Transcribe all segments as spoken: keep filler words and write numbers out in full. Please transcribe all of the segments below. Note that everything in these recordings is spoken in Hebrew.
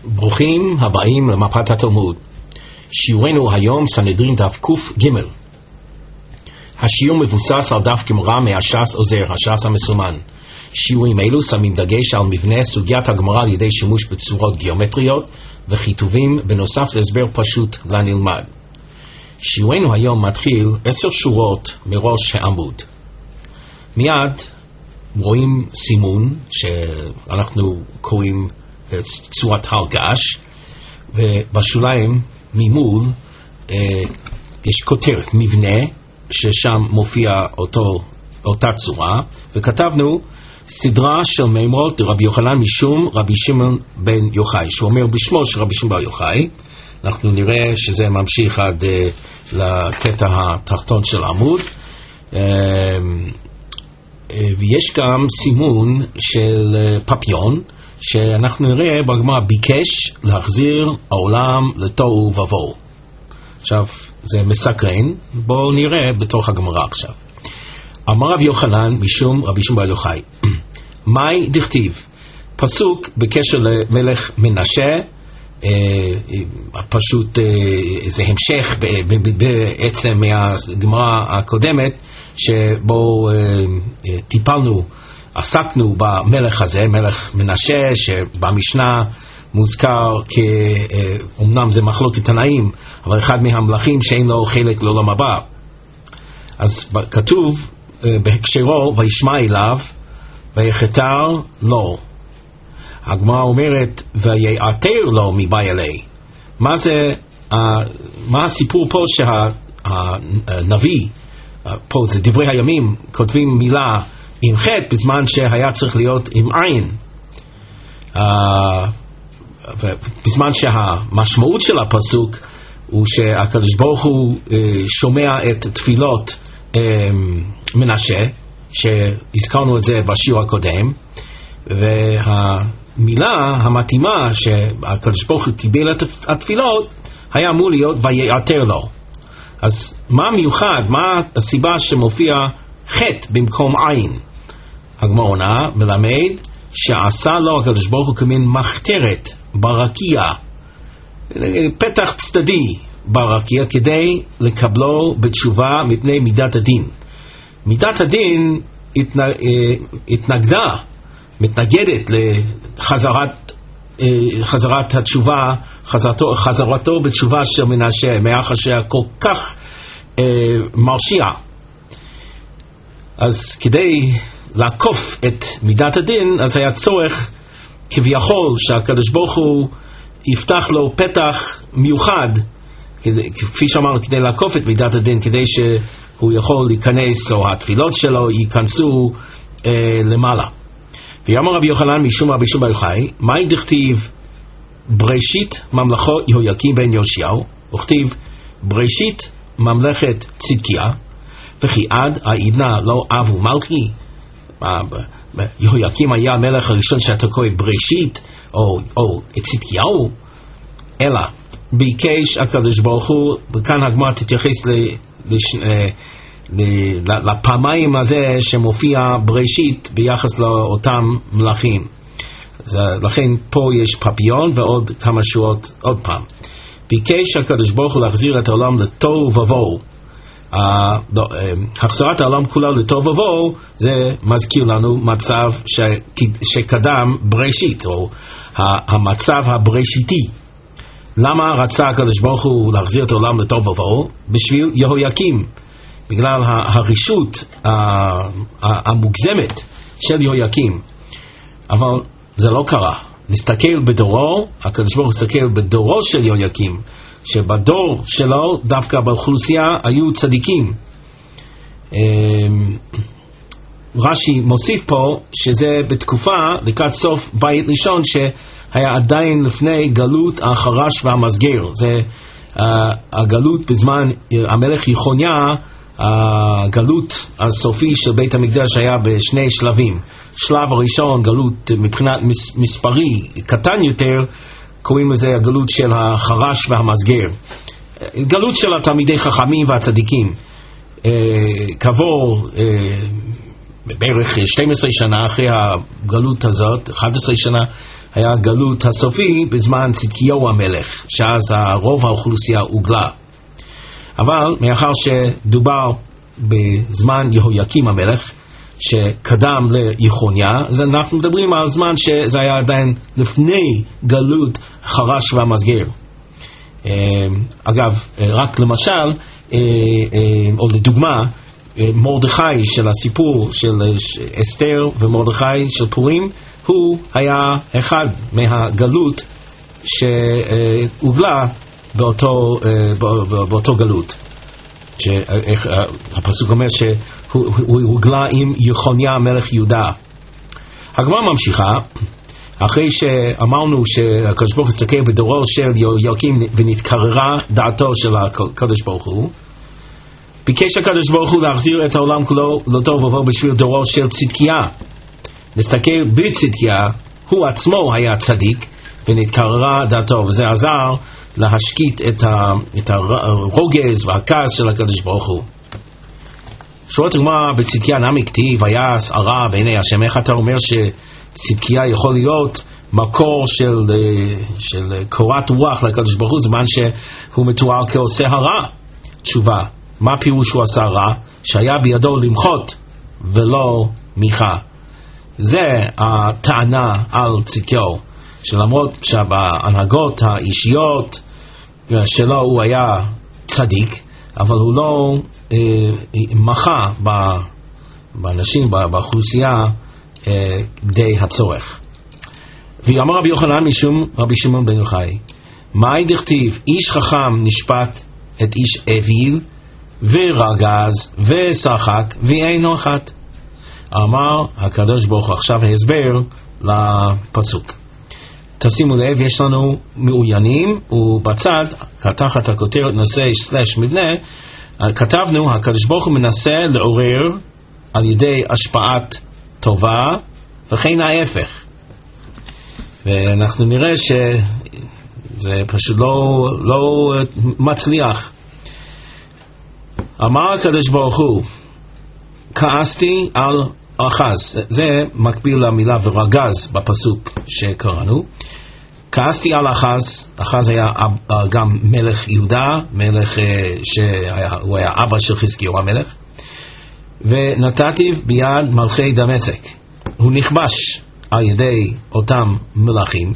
ברוכים הבאים למפת התלמוד. שיעורנו היום סנהדרין דף ק"ג. השיעור מבוסס על דף גמרא מהש"ס עוזר, הש"ס המסומן. שיעורים אלו שמים דגש על מבנה סוגיית הגמרא על ידי שימוש בצורות גיאומטריות וכיתובים בנוסף להסבר פשוט לנלמד. שיעורנו היום מתחיל עשר שורות מראש העמוד. מיד רואים סימון שאנחנו קוראים צורת הרגש, ובשוליים ממול אה, יש כותרת מבנה ששם מופיע אותו, אותה צורה, וכתבנו סדרה של מימרות רבי יוחנן משום רבי שמעון בן יוחאי, שהוא אומר בשמו של רבי שמעון בן יוחאי. אנחנו נראה שזה ממשיך עד אה, לקטע התחתון של העמוד. אה, אה, ויש גם סימון של אה, פפיון, שאנחנו נראה בגמרא ביקש להחזיר העולם לתוהו ובוהו. עכשיו זה מסקרן, בואו נראה בתוך הגמרא עכשיו. אמר רבי יוחנן משום רבי שמעון בן יוחאי, מאי דכתיב, פסוק בקשר למלך מנשה, אה, פשוט אה, זה המשך בעצם מהגמרא הקודמת שבו אה, טיפלנו, עסקנו במלך הזה, מלך מנשה, שבמשנה מוזכר כאומנם זה מחלוקת תנאים, אבל אחד מהמלכים שאין לו חלק לעולם הבא. אז כתוב בהקשרו וישמע אליו ויחתר לו. הגמרא אומרת ויעתר לו מבעלי. מה זה, מה הסיפור פה שהנביא, פה זה דברי הימים, כותבים מילה עם חטא בזמן שהיה צריך להיות עם עין, uh, בזמן שהמשמעות של הפסוק הוא שהקדוש ברוך הוא uh, שומע את תפילות um, מנשה, שהזכרנו את זה בשיעור הקודם, והמילה המתאימה שהקדוש ברוך הוא קיבל את התפילות היה אמור להיות ויעתר לו. אז מה מיוחד, מה הסיבה שמופיע חטא במקום עין? הגמרא עונה מלמד שעשה לו הקדוש ברוך הוא כמין מחתרת ברקיע, פתח צדדי ברקיע, כדי לקבלו בתשובה מפני מידת הדין. מידת הדין התנג... התנגדה, מתנגדת לחזרת חזרת התשובה, חזרתו, חזרתו בתשובה של מנשה, מאחר שהיה כל כך אה, מרשיע. אז כדי לעקוף את מידת הדין, אז היה צורך כביכול שהקדוש ברוך הוא יפתח לו פתח מיוחד, כדי, כפי שאמרנו, כדי לעקוף את מידת הדין, כדי שהוא יכול להיכנס, או התפילות שלו ייכנסו אה, למעלה. ויאמר רבי יוחנן משום רבי שמעון בן יוחאי, מאי דכתיב בראשית ממלכות יהויקים בן יאשיהו, וכתיב בראשית ממלכת צדקיה, וכי עד העידנא לא אבו מלכי. יהויקים היה המלך הראשון שאתה קורא בראשית, או, או צדקיהו, אלא ביקש הקדוש ברוך הוא, וכאן הגמרא תתייחס ל... לש... לפעמיים הזה שמופיע בראשית ביחס לאותם מלכים. אז לכן פה יש פפיון ועוד כמה שורות עוד פעם. ביקש הקדוש ברוך הוא להחזיר את העולם לתוהו ובוהו. החזרת העולם כולה לתוהו ובוהו זה מזכיר לנו מצב שקדם בראשית, או המצב הבראשיתי. למה רצה הקדוש ברוך הוא להחזיר את העולם לתוהו ובוהו? בשביל יהויקים, בגלל הרישות המוגזמת של יהויקים. אבל זה לא קרה. נסתכל בדורו, הקדוש ברוך הוא הסתכל בדורו של יהויקים, שבדור שלו דווקא באוכלוסייה היו צדיקים. רש"י מוסיף פה שזה בתקופה לקראת סוף בית ראשון, שהיה עדיין לפני גלות החרש והמסגר. זה uh, הגלות בזמן המלך יחוניה. הגלות הסופי של בית המקדש היה בשני שלבים. שלב הראשון, גלות מבחינת מספרי קטן יותר, קוראים לזה הגלות של החרש והמסגר, גלות של התלמידי חכמים והצדיקים. כעבור בערך שתים עשרה שנה אחרי הגלות הזאת, אחת עשרה שנה, היה גלות הסופי בזמן צדקיהו המלך, שאז רוב האוכלוסייה הוגלה. אבל מאחר שדובר בזמן יהויקים המלך שקדם ליחוניה, אז אנחנו מדברים על זמן שזה היה עדיין לפני גלות חרש והמסגר. אגב, רק למשל, או לדוגמה, מרדכי של הסיפור של אסתר ומרדכי של פורים, הוא היה אחד מהגלות שהובלה באותו, באותו גלות. הפסוק אומר שהוא הוגלה עם יחוניה מלך יהודה. הגמרא ממשיכה, אחרי שאמרנו שהקדוש ברוך הוא הסתכל בדורו של יהויקים ונתקררה דעתו של הקדוש ברוך הוא, ביקש הקדוש ברוך הוא להחזיר את העולם כולו לתוהו ובוהו בשביל דורו של צדקיה. נסתכל בצדקיה, הוא עצמו היה צדיק ונתקררה דעתו, וזה עזר להשקיט את, ה, את הרוגז והכעס של הקדוש ברוך הוא. שורת הגמרא בצדקיה נמי כתיב ויעש הרע בעיני השם. איך אתה אומר שצדקיה יכול להיות מקור של, של קורת רוח לקדוש ברוך הוא זמן שהוא מתואר כעושה הרע? תשובה, מה פירוש הוא עשה רע? שהיה בידו למחות ולא מיכה. זה הטענה על צדקיהו, שלמרות שבהנהגות האישיות שלו הוא היה צדיק, אבל הוא לא אה, מחה באנשים, באוכלוסייה, אה, די הצורך. ואמר רבי יוחנן משום רבי שמעון בן יוחאי, מאי דכתיב איש חכם נשפט את איש אוויל ורגז ושחק ואינו אחת. אמר הקדוש ברוך הוא, עכשיו ההסבר לפסוק. תשימו לב, יש לנו מעוינים, ובצד, תחת הכותרת נושא סלש מבנה, כתבנו, הקדוש ברוך הוא מנסה לעורר על ידי השפעת טובה, וכן ההפך. ואנחנו נראה שזה פשוט לא, לא מצליח. אמר הקדוש ברוך הוא, כעסתי על אחז, זה מקביל למילה ורגז בפסוק שקראנו. כעסתי על אחז, אחז היה גם מלך יהודה, מלך שהוא היה אבא של חזקיהו המלך, ונתתי ביד מלכי דמשק. הוא נכבש על ידי אותם מלכים,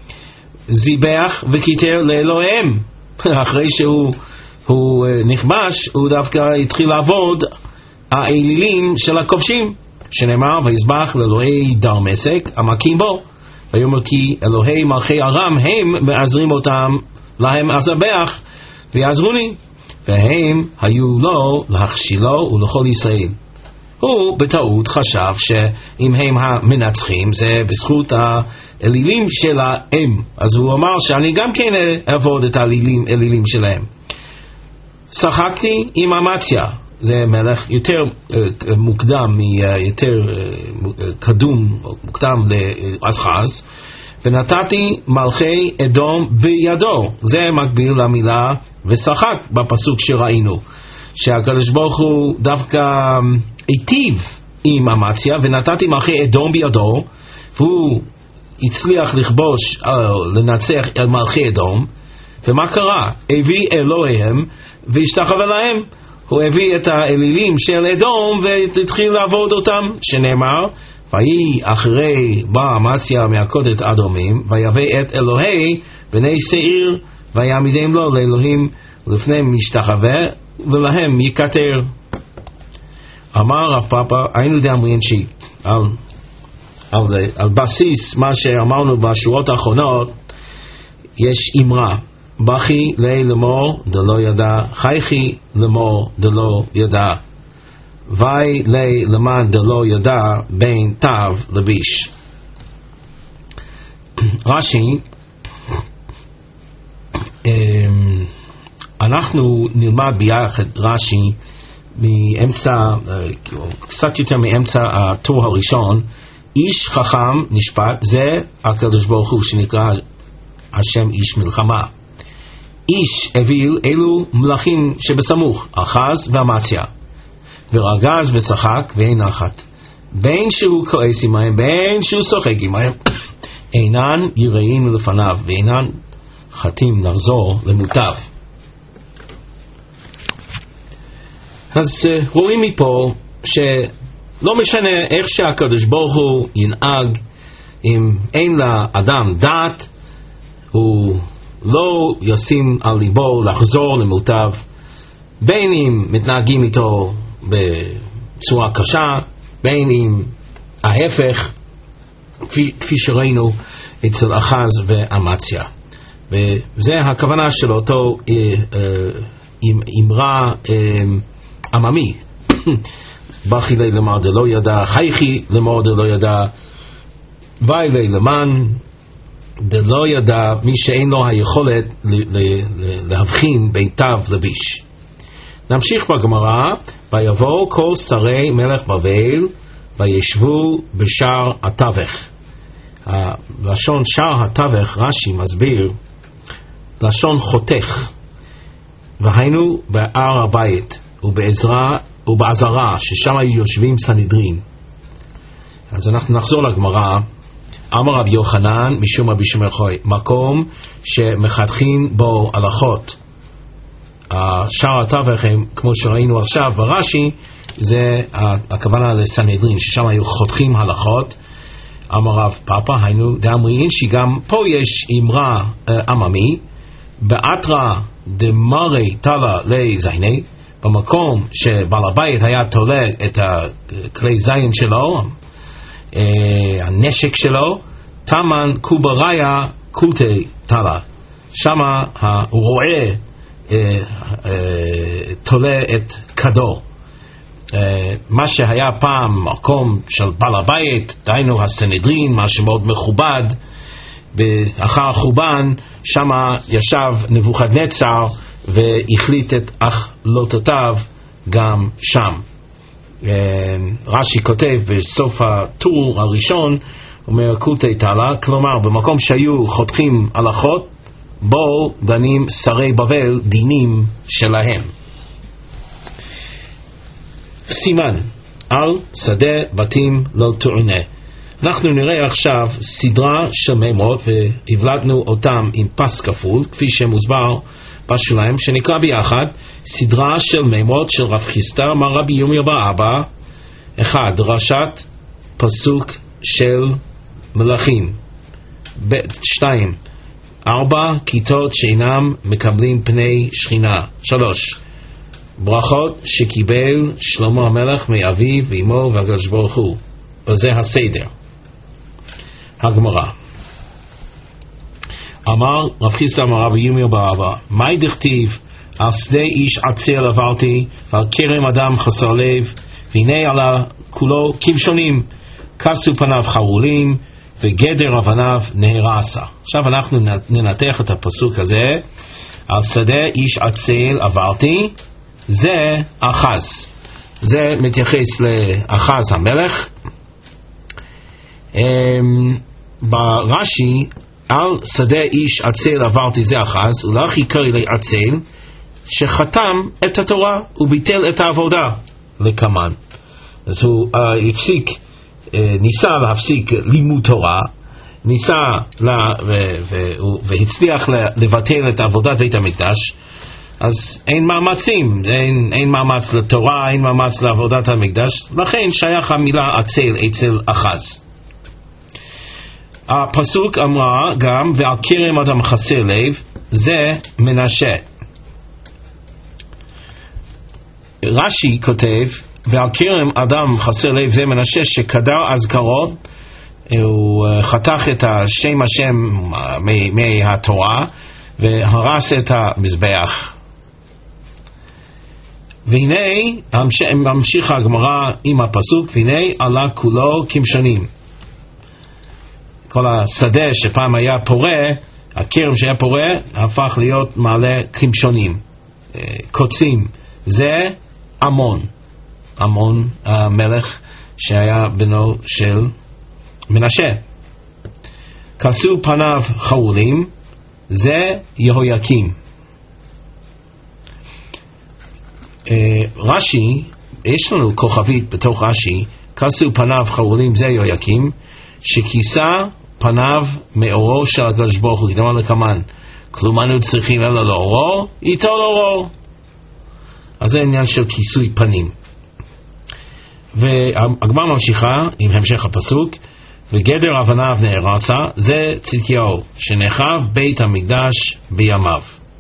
זיבח וכיתר לאלוהיהם. אחרי שהוא הוא נכבש, הוא דווקא התחיל לעבוד האלילים של הכובשים, שנאמר ויזבח לאלוהי דמשק המכים בו, ויאמר כי אלוהי מלכי ארם הם מעזרים אותם להם אזבח ויעזרוני, והם היו לו להכשילו ולכל ישראל. הוא בטעות חשב שאם הם המנצחים זה בזכות האלילים שלהם, אז הוא אמר שאני גם כן אעבוד את האלילים אלילים שלהם. שחקתי עם אמציה, זה מלך יותר uh, מוקדם, uh, יותר uh, קדום, מוקדם לאחז, ונתתי מלכי אדום בידו. זה מקביל למילה ושחק בפסוק שראינו, שהקדוש ברוך הוא דווקא היטיב עם אמציה, ונתתי מלכי אדום בידו, והוא הצליח לכבוש, uh, לנצח על מלכי אדום. ומה קרה? הביא אלוהיהם והשתחווה להם. הוא הביא את האלילים של אדום והתחיל לעבוד אותם, שנאמר ויהי אחרי בא אמציה מהקודת אדומים ויבא את אלוהי בני שעיר ויעמידם לו לאלוהים ולפניהם משתחווה ולהם יקטר. אמר רב פאפא, היינו דאמרין שהיא על, על, על בסיס מה שאמרנו בשורות האחרונות, יש אמרה בכי לי לאמור דלא ידע, חייכי לאמור דלא ידע, וי לי למען דלא ידע בין תו לביש. רש"י, אנחנו נלמד ביחד רש"י מאמצע, קצת יותר מאמצע התור הראשון. איש חכם נשפט, זה הקדוש ברוך הוא שנקרא השם איש מלחמה. איש אוויל, אלו מלכים שבסמוך, אחז ואמציה, ורגז ושחק ואין נחת, בין שהוא כועס עמהם בין שהוא שוחק עמהם, אינן יראים לפניו ואינן חטאים לחזור למוטב. אז uh, רואים מפה שלא משנה איך שהקדוש ברוך הוא ינהג, אם אין לאדם דעת הוא לא ישים על ליבו לחזור למוטב, בין אם מתנהגים איתו בצורה קשה, בין אם ההפך, כפי, כפי שראינו אצל אחז ואמציה. וזה הכוונה של אותו אמרה עממי, בכי לי למר דלא ידע, חייכי למר דלא ידע, ואי לי למען דלא ידע, מי שאין לו היכולת להבחין בין תו לביש. נמשיך בגמרא, ויבואו כל שרי מלך בבל וישבו בשער התווך. הלשון שער התווך, רש"י מסביר, לשון חותך, והיינו בהר הבית ובעזרה ובעזרה ששם היו יושבים סנהדרין. אז אנחנו נחזור לגמרא. אמר רבי יוחנן משום רבי שמעון חוי, מקום שמחתכים בו הלכות. שער התווך, כמו שראינו עכשיו ברש"י, זה הכוונה לסנהדרין, ששם היו חותכים הלכות. אמר רב פאפא, היינו דאמרין, שגם פה יש אמרה עממי, באתרא דמרי תלה לי זייני, במקום שבעל הבית היה תולה את הכלי זין שלו, הנשק שלו, תמן קובראיה קולטי תלה, שמה הוא רואה תולה את כדו. מה שהיה פעם מקום של בעל הבית, דהיינו הסנהדרין, מה שמאוד מכובד, אחר החורבן שמה ישב נבוכדנצר והחליט את החלטותיו גם שם. רש"י כותב בסוף הטור הראשון, אומר קולטי תלה, כלומר במקום שהיו חותכים הלכות, בו דנים שרי בבל דינים שלהם. סימן על שדה בתים לא תעונה. אנחנו נראה עכשיו סדרה של מימות, והבלטנו אותם עם פס כפול כפי שמוסבר בשוליים, שנקרא ביחד סדרה של מימות של רב חיסדא מר רבי ירמיה בר אבא. אחד, דרשת פסוק של מלכים. שתיים, ארבע כיתות שאינם מקבלים פני שכינה. שלוש, ברכות שקיבל שלמה המלך מאביו ואמו והקדוש ברוך הוא. וזה הסדר. הגמרא. אמר רב חיסדא אמר רבי ירמיה בר אבא, מהי דכתיב על שדה איש עצל עברתי ועל כרם אדם חסר לב, והנה עלה כולו כבשונים, כסו פניו חרולים וגדר אבניו נהרסה. עכשיו אנחנו ננתח את הפסוק הזה. על שדה איש עצל עברתי, זה אחז, זה מתייחס לאחז המלך. ברש"י על שדה איש עצל עברתי זה אחז, ולך יקרא לי עצל שחתם את התורה וביטל את העבודה לקמן. אז הוא uh, הפסיק, uh, ניסה להפסיק לימוד תורה, ניסה לה, ו- ו- והצליח לבטל את עבודת בית המקדש. אז אין מאמצים, אין, אין מאמץ לתורה, אין מאמץ לעבודת המקדש, לכן שייך המילה עצל אצל אחז. הפסוק אמרה גם ועל כרם אדם חסר לב, זה מנשה. רש"י כותב ועל כרם אדם חסר לב זה מנשה, שקדר אזכרות, הוא חתך את השם השם מהתורה והרס את המזבח. והנה ממשיכה הגמרא עם הפסוק, והנה עלה כולו כבשונים. כל השדה שפעם היה פורה, הכרם שהיה פורה, הפך להיות מעלה כבשונים, קוצים. זה עמון, עמון המלך שהיה בנו של מנשה. כסו פניו חרולים, זה יהויקים. רש"י, יש לנו כוכבית בתוך רש"י, כסו פניו חרולים זה יהויקים, שכיסה פניו מאורו של הקדוש ברוך הוא, כדאמר לקמן, כלום אנו צריכים אלא לאורו, איתו לאורו. אז זה עניין של כיסוי פנים. והגמרא ממשיכה עם המשך הפסוק, וגדר אבניו נהרסה, זה צדקיהו, שנחרב בית המקדש בימיו.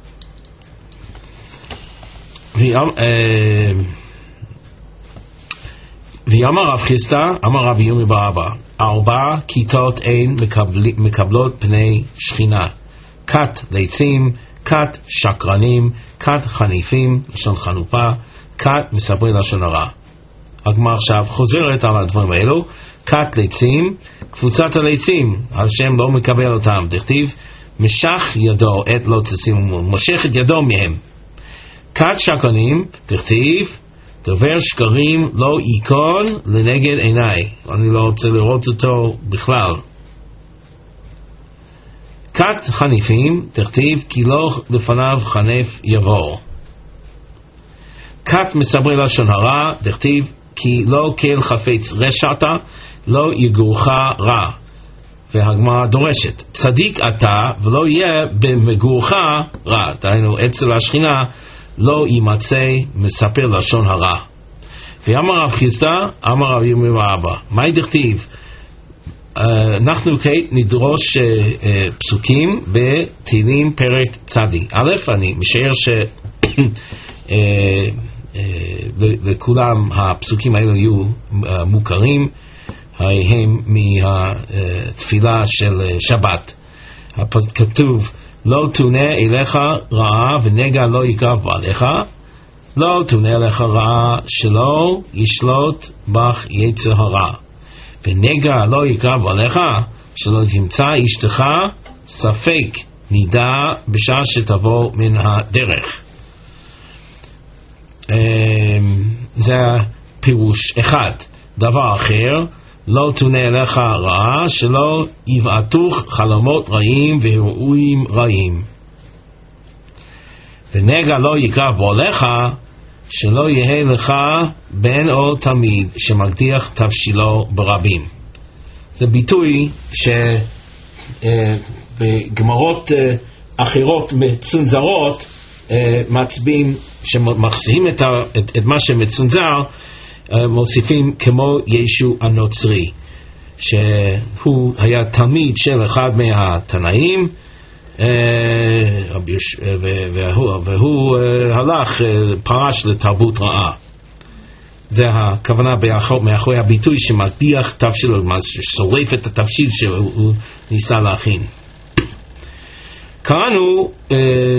ויאמר רב חיסדא, אמר רבי ירמיה בר אבא, ארבע כיתות אין מקבלות פני שכינה, כת ליצים, כת שקרנים, כת חניפים, לשון חנופה, כת מספרי לשון הרע. הגמרא עכשיו חוזרת על הדברים האלו. כת ליצים, קבוצת הליצים, השם לא מקבל אותם, דכתיב משך ידו את לא תצים, מושך את ידו מהם. כת שקרנים, דכתיב דובר שקרים לא ייכון לנגד עיניי, אני לא רוצה לראות אותו בכלל. כת חניפים, דכתיב כי לא לפניו חנף יבוא. כת מספרי לשון הרע, דכתיב כי לא כל חפץ רשעת לא יגורך רע. והגמרא דורשת, צדיק אתה ולא יהיה במגורך רע, דהיינו אצל השכינה לא יימצא מספר לשון הרע. ואמר רב חיסדא, אמר רב ירמיה בר אבא, מהי דכתיב? אנחנו כעת נדרוש פסוקים בתהילים פרק צדי. א', אני משער ש לכולם הפסוקים האלו יהיו מוכרים, הם מהתפילה של שבת. כתוב לא תונה אליך רעה ונגע לא יקרב בעליך, לא תונה אליך רעה שלא ישלוט בך יצר הרע, ונגע לא יקרב בעליך שלא תמצא אשתך ספק נידה בשעה שתבוא מן הדרך. זה פירוש אחד. דבר אחר, לא תונה אליך רעה שלא יבעטוך חלומות רעים והירואיים רעים, ונגע לא יקרב בעליך שלא יהיה לך בן או תמיד שמקדיח תבשילו ברבים. זה ביטוי שבגמרות אחרות מצונזרות מצביעים שמחזירים את, את, את מה שמצונזר, מוסיפים כמו ישו הנוצרי, שהוא היה תלמיד של אחד מהתנאים, והוא, והוא הלך, פרש לתרבות רעה. זה הכוונה מאחורי הביטוי שמקדיח תבשילו, ששורף את התבשיל שהוא ניסה להכין. קראנו אה,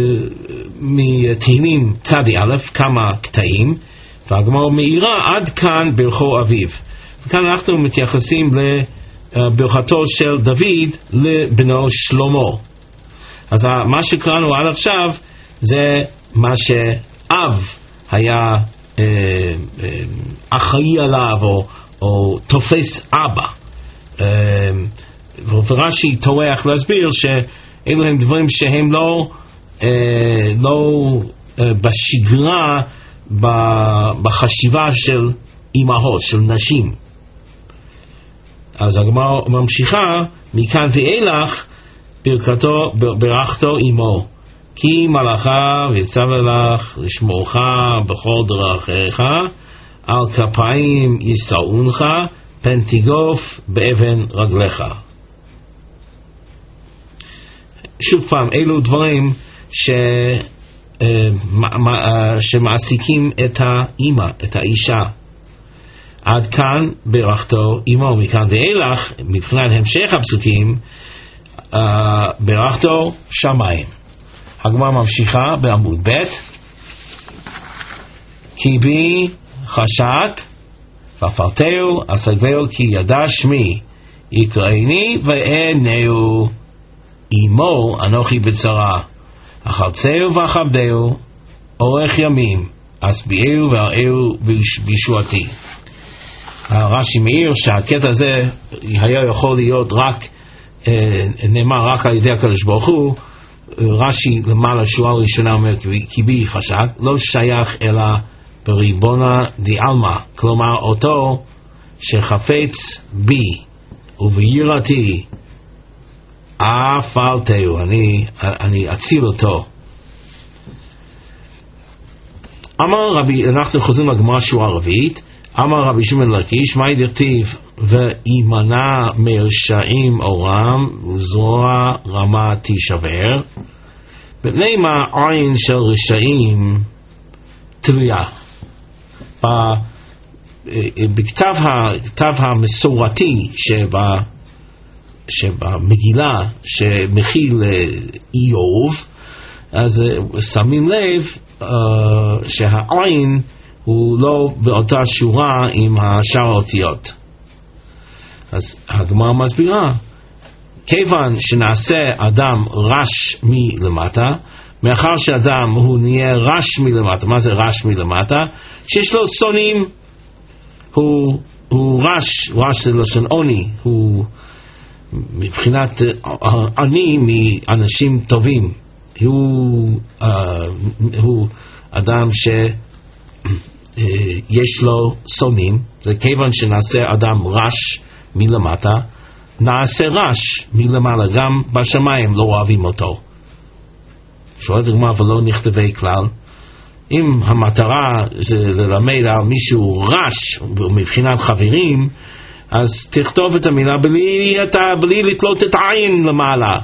מתהילים צדי א' כמה קטעים, והגמרא מאירה עד כאן ברכו אביו. וכאן אנחנו מתייחסים לברכתו של דוד לבנו שלמה. אז מה שקראנו עד עכשיו זה מה שאב היה אה, אה, אחראי עליו או, או תופס אבא. אה, ורש"י טורח להסביר ש אלו הם דברים שהם לא, אה, לא אה, בשגרה ב, בחשיבה של אימהות, של נשים. אז הגמרא ממשיכה, מכאן ואילך ברכתו, ברכתו עמו, כי מלאכה ויצווה לך לשמורך בכל דרכיך, על כפיים יישאונך, פן תיגוף באבן רגליך. שוב פעם, אלו דברים ש, שמעסיקים את האמא, את האישה. עד כאן ברכתו עמו, מכאן ואילך, מבחינת המשך הפסוקים, ברכתו שמיים. הגמרא ממשיכה בעמוד ב', כי בי חשק ופרתהו אסגבהו כי ידע שמי, יקראני ואענהו. עמו אנוכי בצרה, אחרצהו ואכבדהו, אורך ימים, אשביעהו ואראהו בישועתי. הרש"י מעיר שהקטע הזה היה יכול להיות רק, נאמר רק על ידי הקדוש ברוך הוא. רש"י למעלה שורה ראשונה אומר כי בי חשק, לא שייך אלא בריבונה דעלמא, כלומר אותו שחפץ בי וביראתי אף אל תהו, אני, אני אציל אותו. אמר רבי, אנחנו חוזרים לגמרא שורה רביעית, אמר רבי שמעון לקיש, מה דכתיב וימנע מרשעים אורם וזרוע רמה תישבר, מפני מה עין של רשעים תלויה. בכתב הכתב המסורתי שבה, שבמגילה שמכיל איוב, אז שמים לב uh, שהעין הוא לא באותה שורה עם השאר האותיות. אז הגמרא מסבירה, כיוון שנעשה אדם רש מלמטה, מאחר שאדם הוא נהיה רש מלמטה, מה זה רש מלמטה? שיש לו שונאים, הוא, הוא רש, רש זה לשון עוני, הוא מבחינת עני מאנשים טובים, הוא, uh, הוא אדם שיש לו שונאים, זה כיוון שנעשה אדם רש מלמטה, נעשה רש מלמעלה, גם בשמיים לא אוהבים אותו. שואלת הגמרא, ולא נכתבי כלל, אם המטרה זה ללמד על מישהו רש מבחינת חברים, אז תכתוב את המילה בלי, אתה, בלי לתלות את העין למעלה.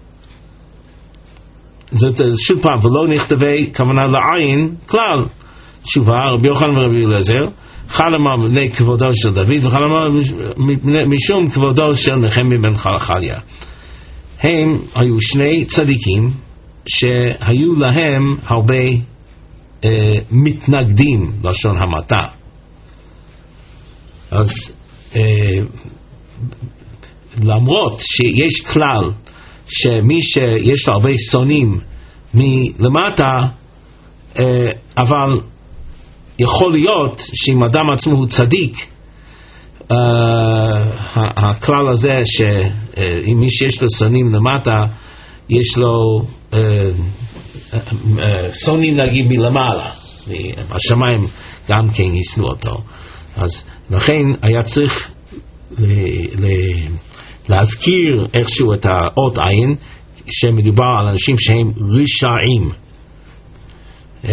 זאת שוב פעם, ולא נכתבי כוונה לעין כלל. תשובה, רבי יוחנן ורבי אליעזר, חל אמר מפני כבודו של דוד, וחל אמר משום כבודו של נחמיה בן חלחליה. הם היו שני צדיקים שהיו להם הרבה אה, מתנגדים לשון המעטה. אז אה, למרות שיש כלל שמי שיש לו הרבה שונאים מלמטה, אה, אבל יכול להיות שאם אדם עצמו הוא צדיק, uh, הכלל הזה שאם מי שיש לו שונאים למטה, יש לו uh, uh, uh, שונאים נגיד מלמעלה, השמיים גם כן ישנאו אותו. אז לכן היה צריך ל- ל- להזכיר איכשהו את האות עין, שמדובר על אנשים שהם רשעים. uh,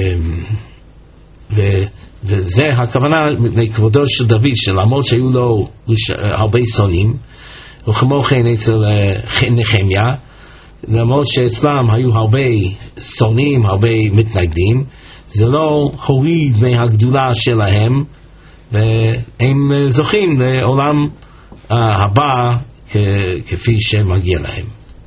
ו- וזה הכוונה מכבודו של דוד, שלמרות שהיו לו הרבה שונאים, וכמו כן אצל נחמיה, למרות שאצלם היו הרבה שונאים, הרבה מתנגדים, זה לא הוריד מהגדולה שלהם, והם זוכים לעולם הבא כפי שמגיע להם.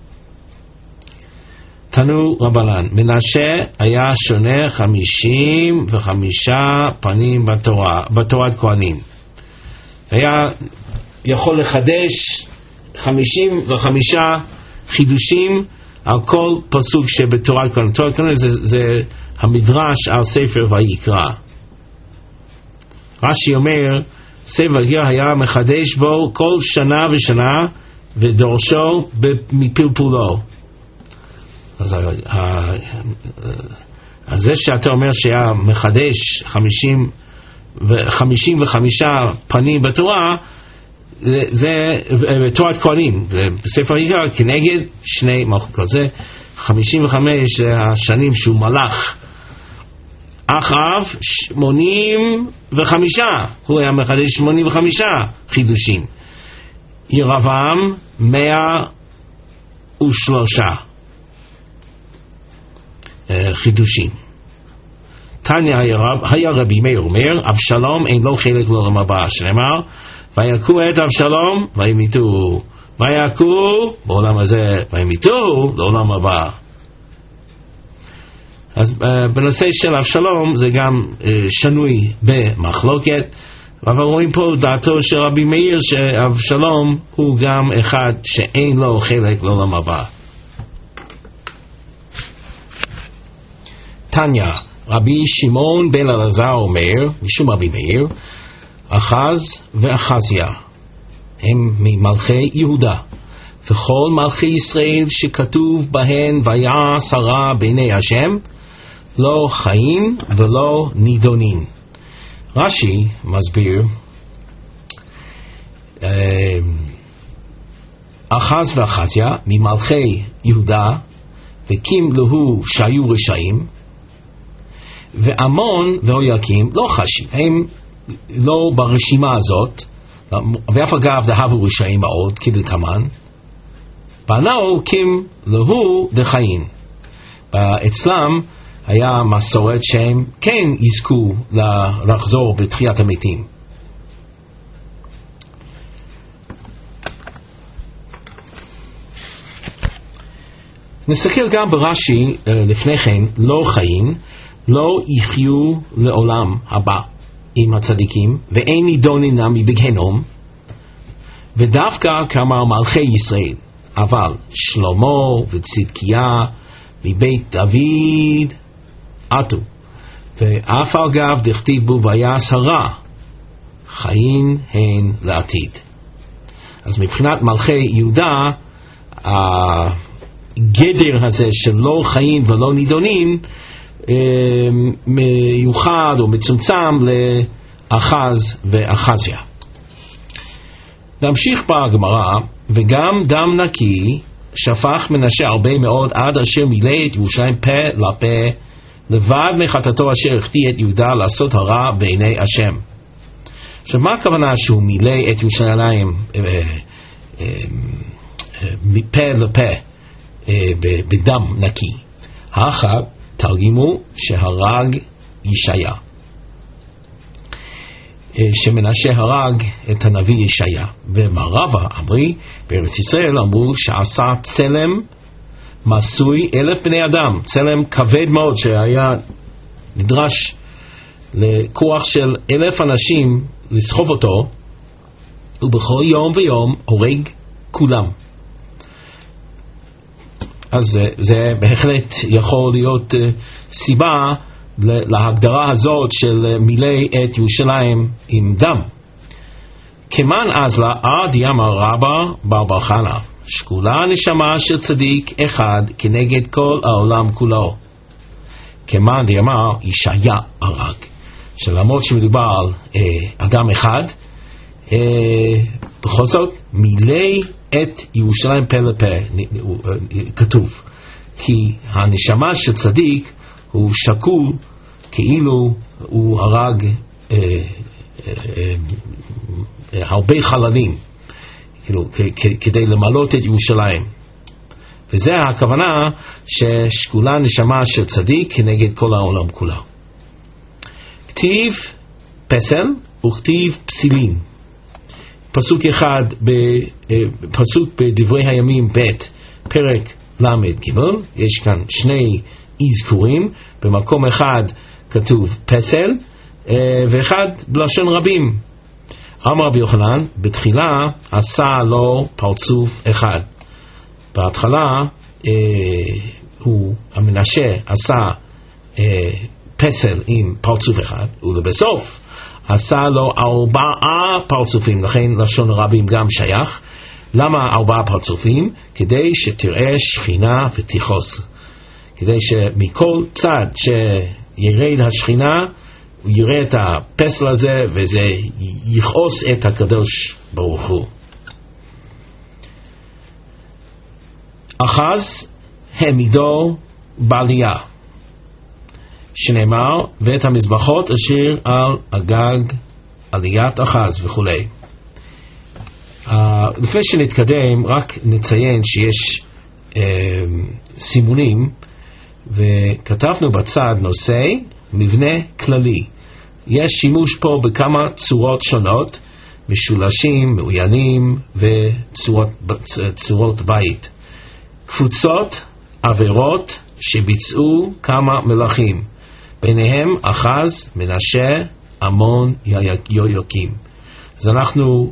תנו רבנן, מנשה היה שונה חמישים וחמישה פנים בתורה, בתורת כהנים. היה יכול לחדש חמישים וחמישה חידושים על כל פסוק שבתורת כהנים. תורת כהנים זה, זה המדרש על ספר ויקרא. רש"י אומר, ספר ויקרא היה מחדש בו כל שנה ושנה ודורשו מפלפולו. אז, אז זה שאתה אומר שהיה מחדש חמישים, חמישים וחמישה פנים בתורה, זה בתורת כהנים, בספר ויקרא כנגד שני מלכות. זה חמישים וחמש זה השנים שהוא מלך. אחאב שמונים וחמישה, הוא היה מחדש שמונים וחמישה חידושים. ירבעם מאה ושלושה חידושים. תניא היה רבי מאיר אומר, אבשלום אין לו חלק לעולם הבא, שנאמר ויכו את אבשלום וימיתו, ויכו בעולם הזה וימיתו לעולם הבא. אז בנושא של אבשלום זה גם שנוי במחלוקת, אבל רואים פה דעתו של רבי מאיר שאבשלום הוא גם אחד שאין לו חלק לעולם הבא. תניא, רבי שמעון בן אלעזר אומר, משום רבי מאיר, אחז ואחזיה הם ממלכי יהודה, וכל מלכי ישראל שכתוב בהן ויעש הרע בעיני השם, לא חיים ולא נידונים. רש"י מסביר, אחז ואחזיה ממלכי יהודה וקים להו שהיו רשעים, ועמון והויקים לא חשים, הם לא ברשימה הזאת, ואף אגב דהבו רשעים מאוד כדלקמן, בנו קים להו דחיים. אצלם היה מסורת שהם כן יזכו לחזור בתחיית המתים. נסתכל גם ברש"י לפני כן, לא חיים, לא יחיו לעולם הבא עם הצדיקים, ואין נידונם בגיהנום, ודווקא כאמר מלכי ישראל, אבל שלמה וצדקיה מבית דוד עטו, ואף על גב דכתיב בו ויעש הרע, חיים הן לעתיד. אז מבחינת מלכי יהודה, הגדר הזה של לא חיים ולא נידונים מיוחד או מצומצם לאחז ואחזיה. נמשיך בגמרא, וגם דם נקי שפך מנשה הרבה מאוד עד אשר מילא את ירושלים פה לפה, לבד מחטאתו אשר החטיא את יהודה לעשות הרע בעיני השם. עכשיו מה הכוונה שהוא מילא את ירושלים מפה לפה בדם נקי? האחד תרגימו שהרג ישעיה, שמנשה הרג את הנביא ישעיה. ומרבה אמרי בארץ ישראל אמרו שעשה צלם מסוי אלף בני אדם, צלם כבד מאוד שהיה נדרש לכוח של אלף אנשים לסחוב אותו, ובכל יום ויום הורג כולם. אז זה, זה בהחלט יכול להיות uh, סיבה להגדרה הזאת של מילא את ירושלים עם דם. כמן אז לה עד ימה רבה בר בר חנה, שקולה נשמה של צדיק אחד כנגד כל העולם כולו. כמן דיאמר ישעיה הרג, שלמרות שמדובר על אה, אדם אחד, אה, בכל זאת מילא את ירושלים פה לפה, כתוב, כי הנשמה של צדיק הוא שקול כאילו הוא הרג אה, אה, אה, הרבה חללים, כאילו, כ- כדי למלות את ירושלים. וזה הכוונה ששקולה נשמה של צדיק כנגד כל העולם כולו. כתיב פסל וכתיב פסילין. פסוק אחד, פסוק בדברי הימים ב' פרק למד ג', יש כאן שני אזכורים, במקום אחד כתוב פסל ואחד בלשון רבים. אמר רבי יוחנן, בתחילה עשה לו פרצוף אחד. בהתחלה אה, הוא, המנשה, עשה אה, פסל עם פרצוף אחד, ובסוף עשה לו ארבעה פרצופים, לכן לשון רבים גם שייך. למה ארבעה פרצופים? כדי שתראה שכינה ותיחוס, כדי שמכל צד שירד השכינה הוא יראה את הפסל הזה וזה יכעוס את הקדוש ברוך הוא. אחז העמידו בעלייה, שנאמר ואת המזבחות אשר על הגג עליית אחז וכו'. Uh, לפני שנתקדם רק נציין שיש uh, סימונים, וכתבנו בצד נושא מבנה כללי. יש שימוש פה בכמה צורות שונות, משולשים, מאוינים וצורות צורות בית. קבוצות עבירות שביצעו כמה מלכים, ביניהם אחז, מנשה, עמון, יהויקים. אז אנחנו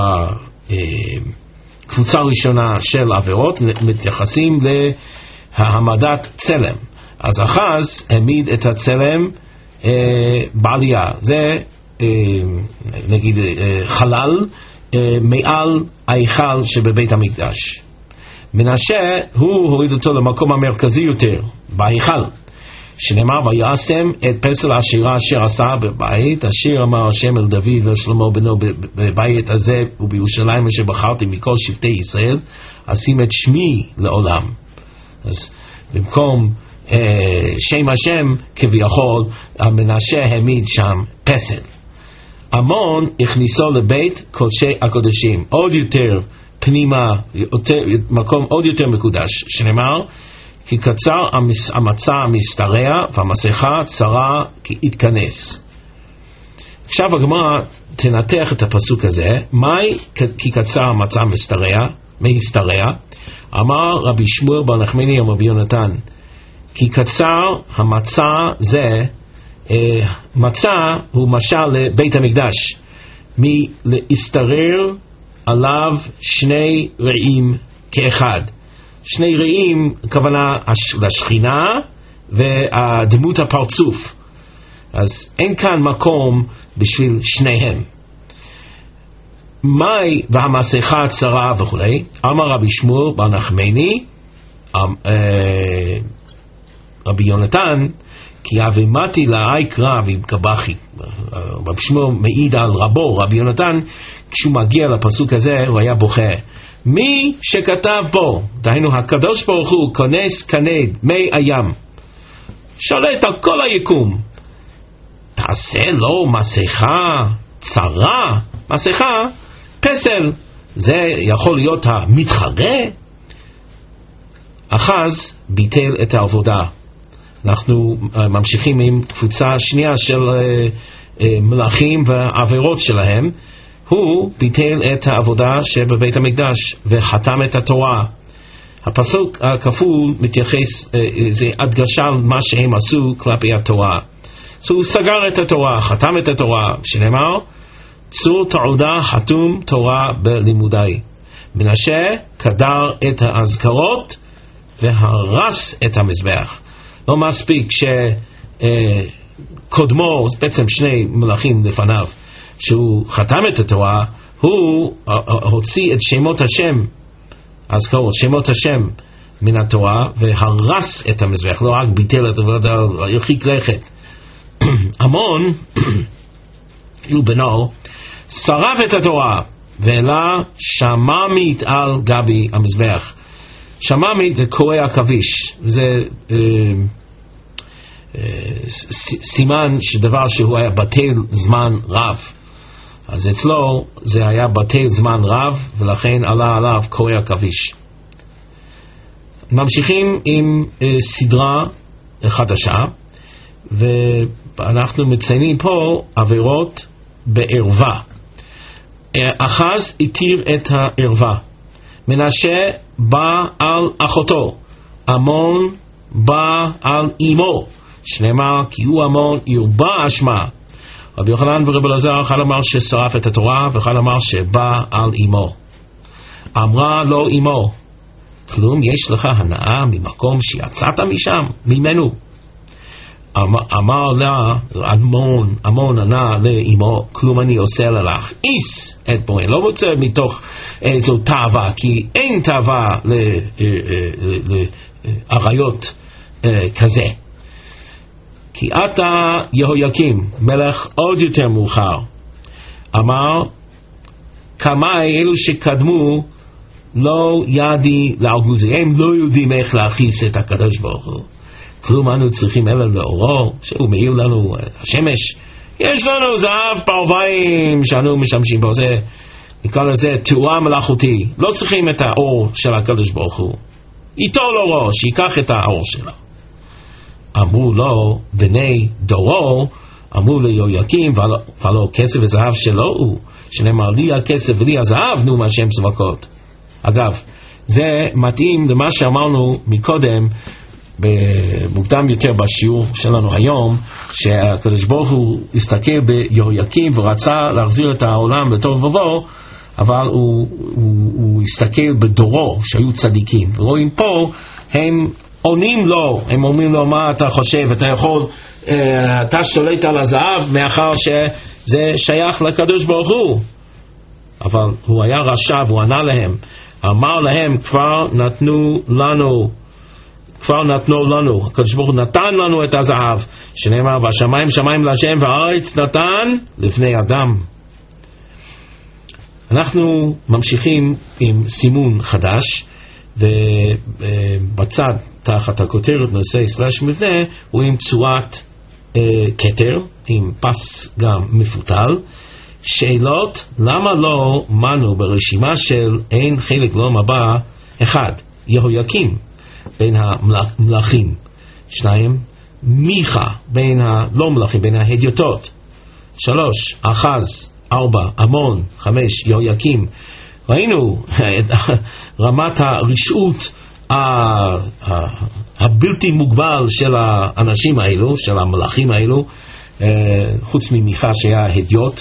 בקבוצה ראשונה של עבירות מתייחסים להעמדת צלם. אז אחז העמיד את הצלם אה, בעלייה, זה אה, נגיד אה, חלל אה, מעל ההיכל שבבית המקדש. מנשה הוא הוריד אותו למקום המרכזי יותר בהיכל, שנאמר וישם את פסל השירה אשר עשה בבית, אשר אמר השם אל דוד ושלמה בנו בבית הזה ובירושלים אשר בחרתי מכל שבטי ישראל, אשים את שמי לעולם. אז במקום אה, שם השם כביכול, מנשה העמיד שם פסל. עמון הכניסו לבית קודשי הקודשים, עוד יותר פנימה, יותר, מקום עוד יותר מקודש, שנאמר כי קצר המצה המשתרע והמסכה צרה כי יתכנס. עכשיו הגמרא תנתח את הפסוק הזה. מהי כי קצר המצה המשתרע? מהשתרע? אמר רבי שמואל בר נחמני אמר רבי יונתן, כי קצר המצה זה, אה, מצה הוא משל לבית המקדש, מלהסתרר עליו שני רעים כאחד. שני רעים, הכוונה לשכינה והדמות הפרצוף. אז אין כאן מקום בשביל שניהם. מאי והמסכה הצרה וכו'. אמר רבי שמואל בר נחמני, רבי יונתן, כי אבימתי לאי קרא וימקבחי. רבי שמואל מעיד על רבו, רבי יונתן, כשהוא מגיע לפסוק הזה הוא היה בוכה. מי שכתב בו, דהיינו הקדוש ברוך הוא, כונס כנד מי הים, שולט על כל היקום, תעשה לו מסכה צרה, מסכה פסל, זה יכול להיות המתחרה. אחז ביטל את העבודה. אנחנו ממשיכים עם קבוצה שנייה של מלאכים ועבירות שלהם. הוא ביטל את העבודה שבבית המקדש וחתם את התורה. הפסוק הכפול מתייחס, זה הדגשה על מה שהם עשו כלפי התורה. אז הוא סגר את התורה, חתם את התורה, שנאמר צור תעודה חתום תורה בלימודי. מנשה קדר את האזכרות והרס את המזבח. לא מספיק שקודמו, בעצם שני מלאכים לפניו, שהוא חתם את התורה, הוא הוציא את שמות השם, אזכרות, שמות השם מן התורה, והרס את המזבח, לא רק ביטל את העבודה, הרחיק לכת. עמון, הוא בנו, שרף את התורה, והעלה שממית על גבי המזבח. שממית זה קורא עכביש, זה אה, אה, סימן שדבר שהוא היה בטל זמן רב. אז אצלו זה היה בטל זמן רב, ולכן עלה עליו קורא עכביש. ממשיכים עם אה, סדרה חדשה, ואנחנו מציינים פה עבירות בערווה. אחז התיר את הערווה, מנשה בא על אחותו, עמון בא על אמו, שנאמר כי הוא עמון ירבה אשמה. רבי יוחנן ורבי אלעזר, אחד אמר ששרף את התורה, ואחד אמר שבא על אמו. אמרה לו אמו, כלום יש לך הנאה ממקום שיצאת משם, ממנו. אמר לה עמון, עמון ענה לאמו, כלום אני עושה לך איס את בואי, לא רוצה מתוך איזו תאווה, כי אין תאווה לעריות כזה. כי אתה יהויקים מלך עוד יותר מאוחר אמר, כמה אלו שקדמו לא ידי להגוזי, הם לא יודעים איך להכיס את הקדוש ברוך הוא, כלום אנו צריכים אלא לאורו שהוא מאיר לנו השמש. יש לנו זהב פרוויים שאנו משמשים בו, זה נקרא לזה תאורה מלאכותי, לא צריכים את האור של הקדוש ברוך הוא, איתו לא ראש, שיקח את האור שלו. אמרו לו בני דורו, אמרו ליהויקים, ולא כסף וזהב שלו הוא, שנאמר לי הכסף ולי הזהב נו מהשם צבקות. אגב, זה מתאים למה שאמרנו מקודם במוקדם יותר בשיעור שלנו היום, שהקדוש ברוך הוא הסתכל ביהויקים ורצה להחזיר את העולם לטוב ובוא, אבל הוא, הוא, הוא הסתכל בדורו שהיו צדיקים, ורואים פה הם עונים לו, הם אומרים לו מה אתה חושב, אתה יכול, אתה שולט על הזהב מאחר שזה שייך לקדוש ברוך הוא. אבל הוא היה רשע והוא ענה להם, אמר להם כבר נתנו לנו כבר נתנו לנו, הקדוש ברוך הוא נתן לנו את הזהב, שנאמר והשמיים שמיים להשם והארץ נתן לבני אדם. אנחנו ממשיכים עם סימון חדש, ובצד תחת הכותרת נושא סלש מבנה הוא עם צורת כתר עם פס גם מפותל. שאלות: למה לא מנו ברשימה של אין חלק לא מבא? אחד, יהויקים בין המלכים. שניים, מיכה בין הלא מלכים, בין ההדיוטות. שלוש, אחז. ארבע, המון. חמש, יהויקים. ראינו את רמת הרשעות הבלתי מוגבל של האנשים האלו, של המלכים האלו, חוץ ממיכה שהיה הדיוט,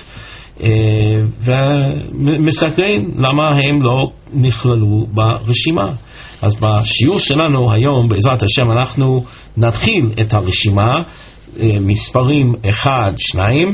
ומסקרן למה הם לא נכללו ברשימה. אז בשיעור שלנו היום בעזרת השם אנחנו נתחיל את הרשימה, מספרים אחד, שניים,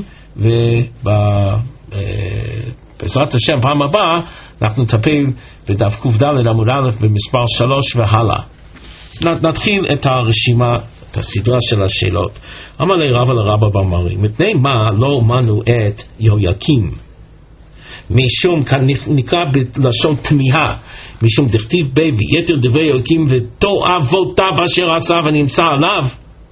ובעזרת השם פעם הבאה אנחנו נטפל בדף ק"ד עמוד א' במספר שלוש והלאה. אז נתחיל את הרשימה, את הסדרה של השאלות. אמר לי רבא לרבא במרי, מפני מה לא מנו את יהויקים? משום כאן נקרא בלשון תמיהה, משום דכתיב בי ויתר דברי יהויקים ותועבותיו אשר עשה ונמצא עליו.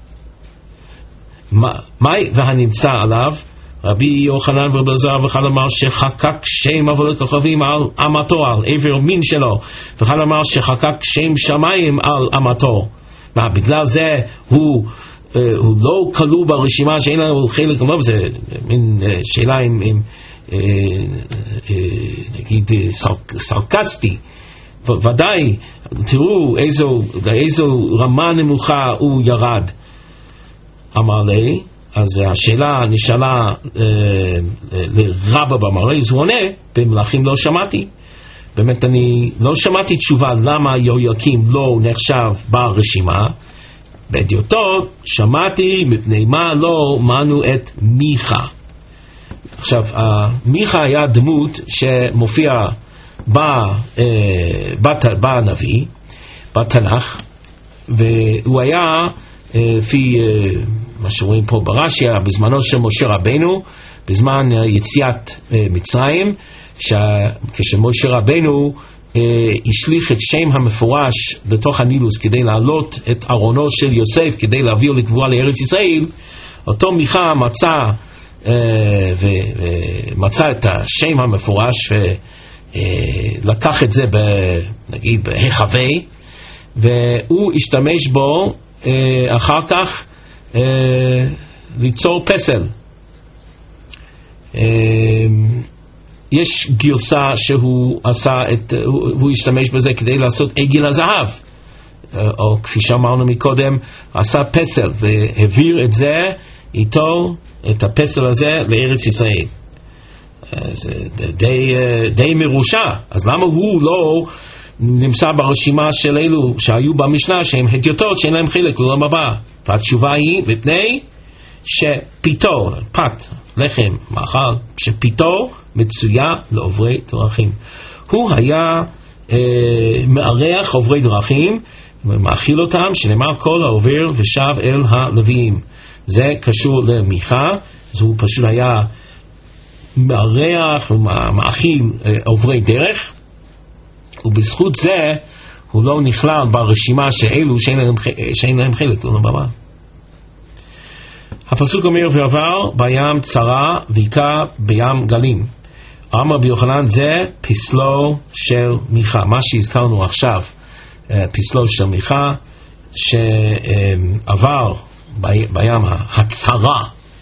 מהי והנמצא עליו? רבי יוחנן ורבי אלעזר וכן אמר שחקק שם עבודת כוכבים על אמתו, על עבר מין שלו, וכן אמר שחקק שם שמיים על אמתו. מה, בגלל זה הוא, אה, הוא לא כלוא ברשימה שאין לנו חלק לא, זה מין אה, שאלה עם, עם אה, אה, נגיד סר, סרקסטי. ו- ודאי, תראו איזו, איזו רמה נמוכה הוא ירד. אמר לי, אז השאלה נשאלה אה, לרבא במרי, אז הוא עונה, במלכים לא שמעתי. באמת אני לא שמעתי תשובה למה יהויקים לא נחשב ברשימה. בהדיוטות שמעתי מפני מה לא מנו את מיכה. עכשיו, מיכה היה דמות שמופיע בנביא, בתנ"ך, והוא היה לפי מה שרואים פה ברש"י, בזמנו של משה רבנו, בזמן יציאת מצרים, כשמשה רבנו השליך את שם המפורש לתוך הנילוס כדי להעלות את ארונו של יוסף כדי להביאו לקבורה לארץ ישראל, אותו מיכה מצא ומצא את השם המפורש ולקח את זה נגיד בהיחווה, והוא השתמש בו אחר כך ליצור פסל. יש גרסה שהוא עשה את, הוא השתמש בזה כדי לעשות עגל הזהב, או כפי שאמרנו מקודם, עשה פסל והעביר את זה איתו, את הפסל הזה לארץ ישראל. זה די, די מרושע. אז למה הוא לא נמצא ברשימה של אלו שהיו במשנה שהם הדיוטות שאין להם חלק לעולם הבא? והתשובה היא מפני שפיתו, פת, לחם, מאכל, שפיתו מצויה לעוברי דרכים. הוא היה אה, מארח עוברי דרכים ומאכיל אותם, שנאמר כל העובר ושב אל הלוויים. זה קשור למיכה, אז הוא פשוט היה מארח ומאכיל אה, עוברי דרך, ובזכות זה הוא לא נכלל ברשימה שאלו שאין להם, שאין להם חלק לעולם הבא. הפסוק אומר ועבר בים צרה ויקע בים גלים. אמר רבי יוחנן זה פסלו של מיכה, מה שהזכרנו עכשיו, פסלו של מיכה שעבר בים הצרה.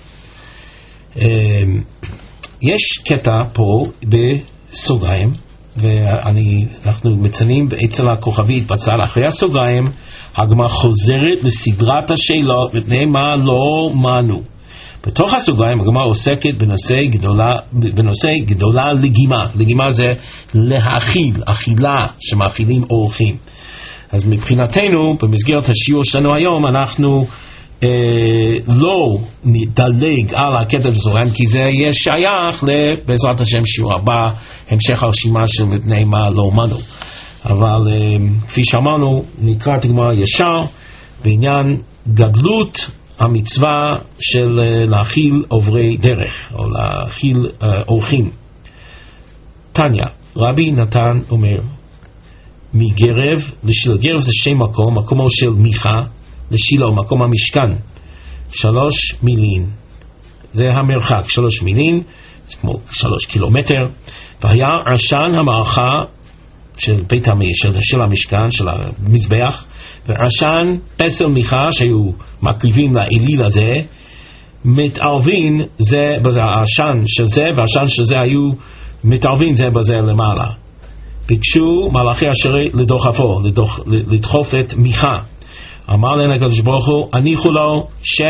יש קטע פה בסוגריים, ואנחנו מציינים אצל הכוכבית בצד אחרי הסוגריים, הגמרא חוזרת לסדרת השאלות מפני מה לא מנו. בתוך הסוגריים הגמרא עוסקת בנושא גדולה, בנושא גדולה לגימה. לגימה זה להאכיל, אכילה שמאכילים אורחים. אז מבחינתנו במסגרת השיעור שלנו היום אנחנו אה, לא נדלג על הקטע בסוגריים, כי זה יהיה שייך בעזרת השם שיעור הבא, המשך הרשימה של מפני מה לא מנו. אבל כפי שאמרנו, נקרא את הגמרא ישר בעניין גדלות המצווה של להכיל עוברי דרך או להכיל אורחים. תניא, רבי נתן אומר, מגרב לשילה, גרב זה שם מקום, מקומו של מיכה, לשילה מקום המשכן, שלוש מילין, זה המרחק, שלוש מילין, זה כמו שלוש קילומטר. והיה עשן המערכה של בית המי, של, של המשכן, של המזבח, ועשן פסל מיכה שהיו מקריבים לאליל הזה, מתערבים זה בזה, העשן של זה והעשן של זה היו מתערבים זה בזה למעלה. ביקשו מלאכי אשרי לדוחפו, לדוח, לדחוף את מיכה. אמר להם הקדוש ברוך הוא, הניחו לו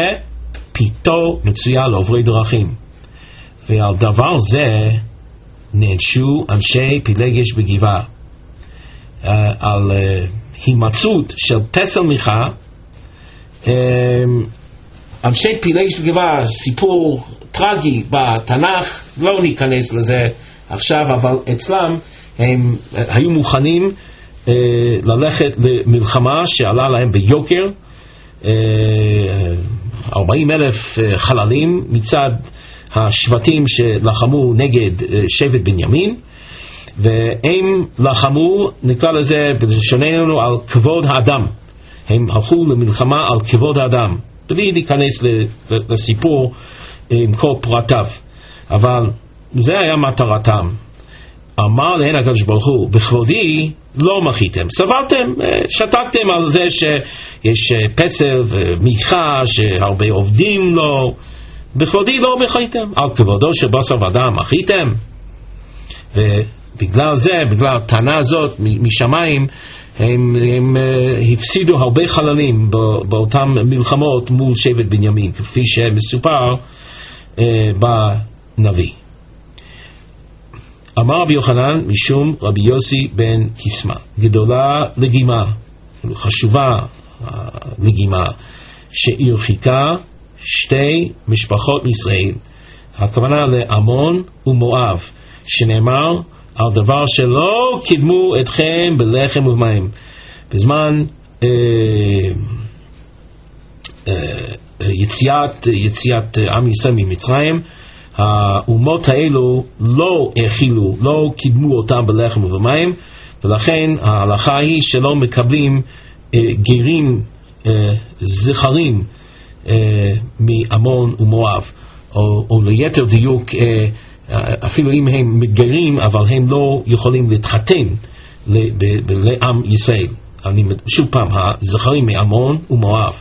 שפיתו מצויה לעוברי דרכים. ועל דבר זה נענשו אנשי פילגש בגבעה. Uh, על uh, הימצאות של פסל מיכה. uh, אנשי פילגש בגבעה, סיפור טרגי בתנ"ך, לא ניכנס לזה עכשיו, אבל אצלם הם uh, היו מוכנים uh, ללכת למלחמה שעלה להם ביוקר, uh, ארבעים אלף uh, חללים מצד השבטים שלחמו נגד uh, שבט בנימין, והם לחמו, נקרא לזה בלשוננו, על כבוד האדם. הם הלכו למלחמה על כבוד האדם, בלי להיכנס לסיפור עם כל פרטיו, אבל זה היה מטרתם. אמר להן הקדוש ברוך הוא, בכבודי לא מחיתם, סבלתם, שתקתם על זה שיש פסל ומיכה שהרבה עובדים לו, בכבודי לא מחיתם, על כבודו של בשר ודם מחיתם. ו בגלל זה, בגלל הטענה הזאת משמיים, הם, הם uh, הפסידו הרבה חללים באותן מלחמות מול שבט בנימין, כפי שמסופר uh, בנביא. אמר רבי יוחנן משום רבי יוסי בן קיסמא, גדולה לגימה, חשובה לגימה, שהרחיקה שתי משפחות מישראל, הכוונה לעמון ומואב, שנאמר על דבר שלא קידמו אתכם בלחם ובמים. בזמן אה, אה, יציאת, יציאת עם ישראל ממצרים, האומות האלו לא הכילו, לא קידמו אותם בלחם ובמים, ולכן ההלכה היא שלא מקבלים אה, גרים אה, זכרים אה, מעמון ומואב, או, או ליתר דיוק אה, אפילו אם הם מתגיירים, אבל הם לא יכולים להתחתן לעם ישראל. אני שוב פעם, הזכרים מעמון ומואב.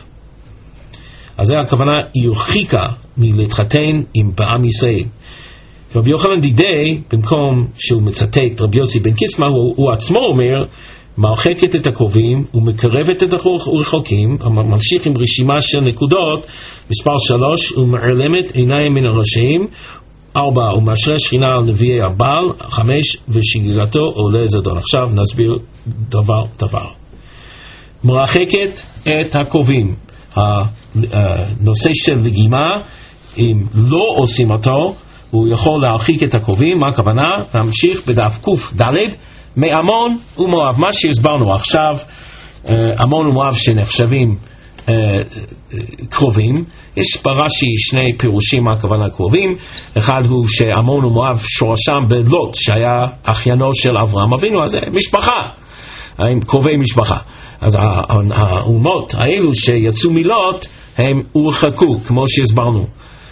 אז זה הכוונה, היא הרחיקה מלהתחתן עם בעם ישראל. רבי יוחנן דידי, במקום שהוא מצטט רבי יוסי בן קיסמא, הוא, הוא עצמו אומר, מרחקת את הקרובים ומקרבת את הרחוקים, ממשיך עם רשימה של נקודות, מספר שלוש, ומעלמת עיניים מן הראשים, ארבע, ומשרה שכינה על נביאי הבעל, חמש, ושגגתו עולה זדון. עכשיו נסביר דבר דבר. מרחקת את הקרובים. הנושא של לגימה, אם לא עושים אותו, הוא יכול להרחיק את הקרובים. מה הכוונה? נמשיך בדף קוף ד' מעמון ומואב. מה שהסברנו עכשיו, עמון ומואב שנחשבים קרובים, יש ברש"י שני פירושים מה הכוונה קרובים. אחד הוא שעמון ומואב שורשם בלוט שהיה אחיינו של אברהם אבינו, אז זה משפחה, הם קרובי משפחה. אז האומות האלו שיצאו מלוט הם הורחקו, כמו שהסברנו.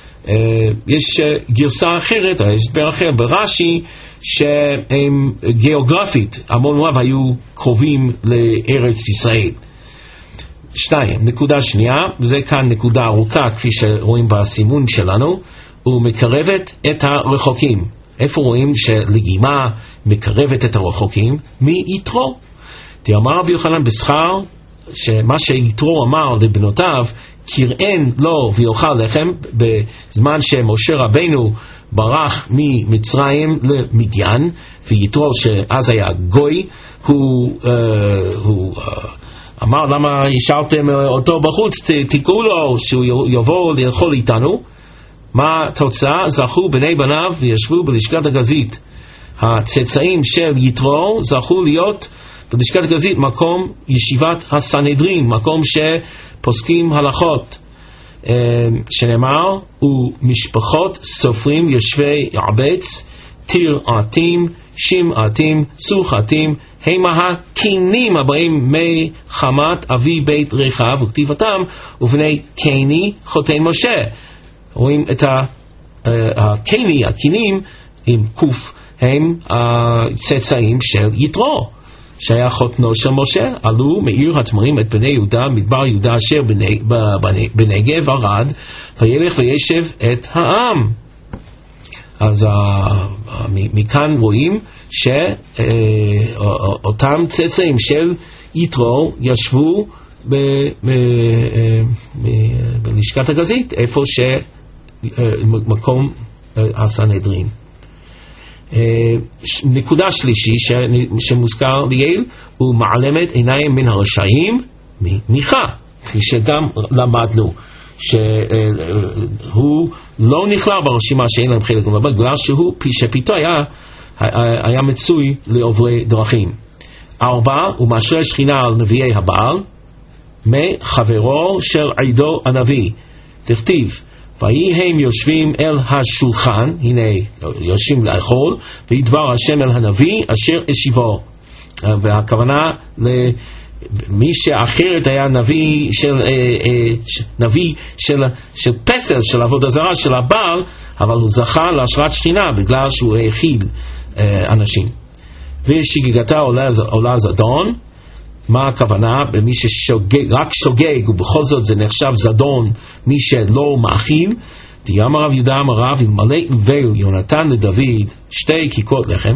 יש גרסה אחרת, הסבר אחר ברש"י, שהם גיאוגרפית עמון ומואב היו קרובים לארץ ישראל. שתיים, נקודה שנייה, וזה כאן נקודה ארוכה כפי שרואים בסימון שלנו, הוא מקרבת את הרחוקים. איפה רואים שלגימה מקרבת את הרחוקים? מיתרו. תאמר רבי יוחנן בשכר, שמה שיתרו אמר לבנותיו, קראן לו ויאכל לחם, בזמן שמשה רבנו ברח ממצרים למדיין, ויתרו שאז היה גוי, הוא, uh, הוא uh, אמר, למה השארתם אותו בחוץ? תקראו לו שהוא יבוא לאכול איתנו. מה התוצאה? זכו בני בניו וישבו בלשכת הגזית. הצאצאים של יתרו זכו להיות ולשכת הגזית מקום ישיבת הסנהדרין, מקום שפוסקים הלכות, שנאמר, ומשפחות סופרים יושבי יעבץ, תיר עתים, שים עתים, סוך עתים, הם הקינים הבאים מחמת אבי בית רחב, וכתיבתם, ובני קני חוטא משה. רואים את הקיני, הקינים, עם קוף, הם הצאצאים של יתרו, שהיה חותנו של משה. עלו מעיר התמרים את בני יהודה, מדבר יהודה אשר בנגב ערד, וילך וישב את העם. אז מכאן רואים שאותם צאצאים של יתרו ישבו בלשכת הגזית, איפה שמקום הסנהדרין. נקודה שלישי שמוזכר ליל, הוא מעלמת עיניים מן הרשעים מיכה, כפי שגם למדנו שהוא לא נכלל ברשימה שאין להם חלק במבט, בגלל שהוא שפיתו היה, היה מצוי לעוברי דרכים. ארבע, הוא משרה שכינה על נביאי הבעל מחברו של עידו הנביא, תכתיב ויהי הם יושבים אל השולחן, הנה יושבים לאכול, וידבר השם אל הנביא אשר השיבו. והכוונה למי שאחרת היה נביא של, אה, אה, נביא של, של פסל, של עבודה זרה, של הבעל, אבל הוא זכה להשראת שכינה בגלל שהוא האכיל אה, אנשים. ושגיגתה עולה, עולה זדון. מה הכוונה? במי ששוגג, רק שוגג ובכל זאת זה נחשב זדון, מי שלא מאכיל. דיאמר רב יהודה אמר רב, אלמלא הביאו יונתן לדוד שתי כיכות לחם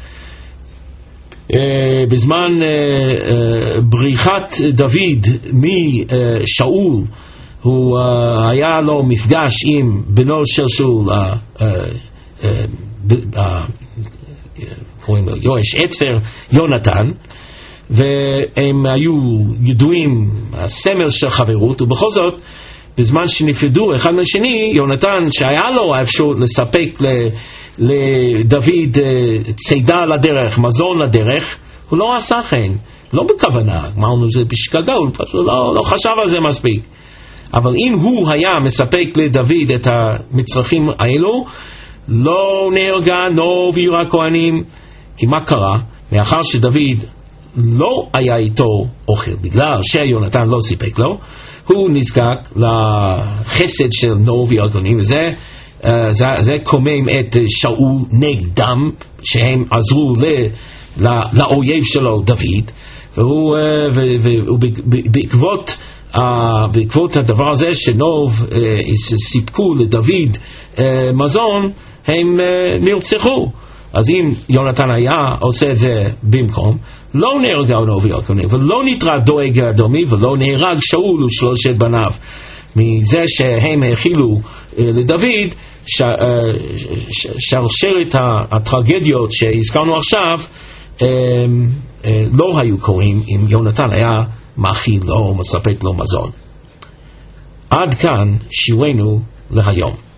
בזמן בריחת דוד משאול, הוא היה לו מפגש עם בנו של שאול, קוראים לו יואש עצר, יונתן, והם היו ידועים הסמל של חברות, ובכל זאת בזמן שנפרדו אחד מהשני, יונתן שהיה לו האפשרות לספק לדוד צידה לדרך, מזון לדרך, הוא לא עשה כן, לא בכוונה, אמרנו זה בשגגה, הוא פשוט לא, לא חשב על זה מספיק. אבל אם הוא היה מספק לדוד את המצרכים האלו, לא נהרגה נוב עיר הכהנים. כי מה קרה? מאחר שדוד לא היה איתו אוכל, בגלל שיונתן לא סיפק לו, הוא נזקק לחסד של נוב עיר הכהנים, וזה זה, זה קומם את שאול נגדם, שהם עזרו ל, לא, לאויב שלו דוד, והוא, ובעקבות בעקבות הדבר הזה שנוב סיפקו לדוד מזון, הם נרצחו. אז אם יונתן היה עושה את זה במקום, לא נהרגה נוב עיר הכהנים, ולא נתרע דואג אדומי, ולא נהרג שאול ושלושת בניו. מזה שהם הכילו לדוד, שרשרת הטרגדיות שהזכרנו עכשיו לא היו קורים אם יונתן היה מאכיל לו או מספק לו מזון. עד כאן שירנו להיום.